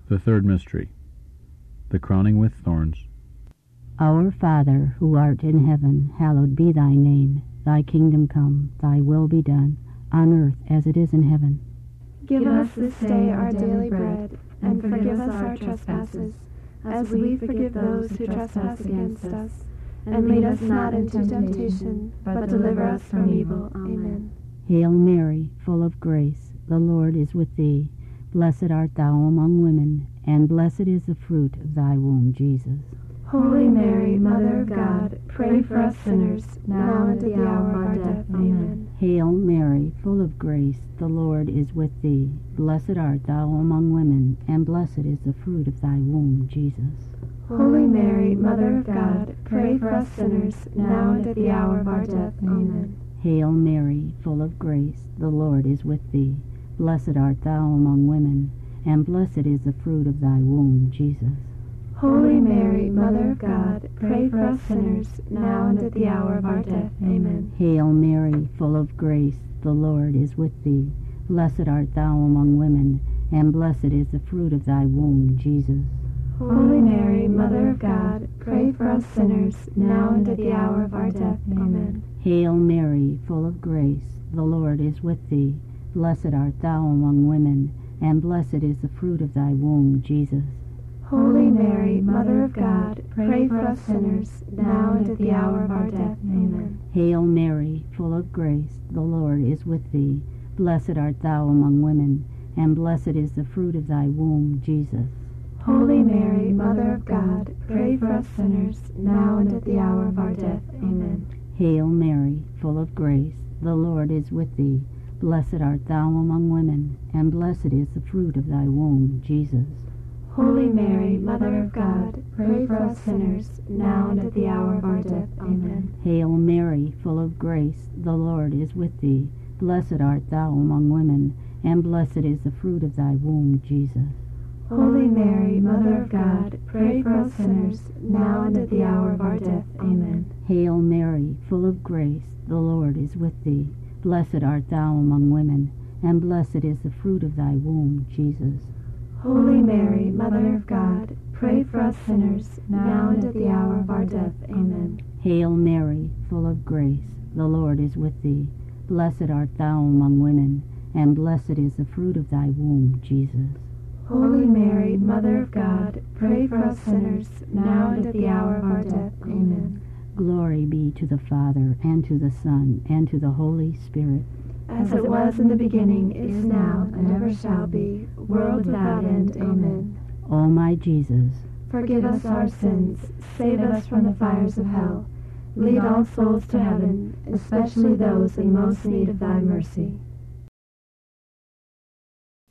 The third mystery, the crowning with thorns. Our Father, who art in heaven, hallowed be thy name. Thy kingdom come, thy will be done, on earth as it is in heaven. Give us this day our daily bread, and forgive us our trespasses, as we forgive those who trespass against us. And lead us not into temptation, but deliver us from evil. Amen. Hail Mary, full of grace, the Lord is with thee. Blessed art thou among women, and blessed is the fruit of thy womb, Jesus. Holy Mary, Mother of God, pray for us sinners, now and at the hour of our death. Amen. Hail Mary, full of grace, the Lord is with thee. Blessed art thou among women, and blessed is the fruit of thy womb, Jesus. Holy Mary, Mother of God, pray for us sinners, now and at the hour of our death. Amen. Hail Mary, full of grace, the Lord is with thee. Blessed art thou among women, and blessed is the fruit of thy womb, Jesus. Holy Mary, Mother of God, pray for us sinners, now and at the hour of our death. Amen. Hail Mary, full of grace, the Lord is with thee. Blessed art thou among women, and blessed is the fruit of thy womb, Jesus. Holy Mary, Mother of God, pray for us sinners, now and at the hour of our death. Amen. Hail Mary, full of grace, the Lord is with thee. Blessed art thou among women, and blessed is the fruit of thy womb, Jesus. Holy Mary, Mother of God, pray for us sinners, now and at the hour of our death. Amen. Hail Mary, full of grace, the Lord is with thee. Blessed art thou among women, and blessed is the fruit of thy womb, Jesus. Holy Mary, Mother of God, pray for us sinners, now and at the hour of our death. Amen. Hail Mary, full of grace, the Lord is with thee. Blessed art thou among women, and blessed is the fruit of thy womb, Jesus. Holy Mary, Mother of God, pray for us sinners, now and at the hour of our death. Amen. Hail Mary, full of grace, the Lord is with thee. Blessed art thou among women, and blessed is the fruit of thy womb, Jesus. Holy Mary, Mother of God, pray for us sinners, now and at the hour of our death. Amen. Hail Mary, full of grace, the Lord is with thee. Blessed art thou among women, and blessed is the fruit of thy womb, Jesus. Holy Mary, Mother of God, pray for us sinners, now and at the hour of our death. Amen. Hail Mary, full of grace, the Lord is with thee. Blessed art thou among women, and blessed is the fruit of thy womb, Jesus. Holy Mary, Mother of God, pray for us sinners, now and at the hour of our death. Amen. Glory be to the Father, and to the Son, and to the Holy Spirit. As it was in the beginning, is now, and ever shall be, world without end. Amen. O my Jesus, forgive us our sins, save us from the fires of hell. Lead all souls to heaven, especially those in most need of thy mercy.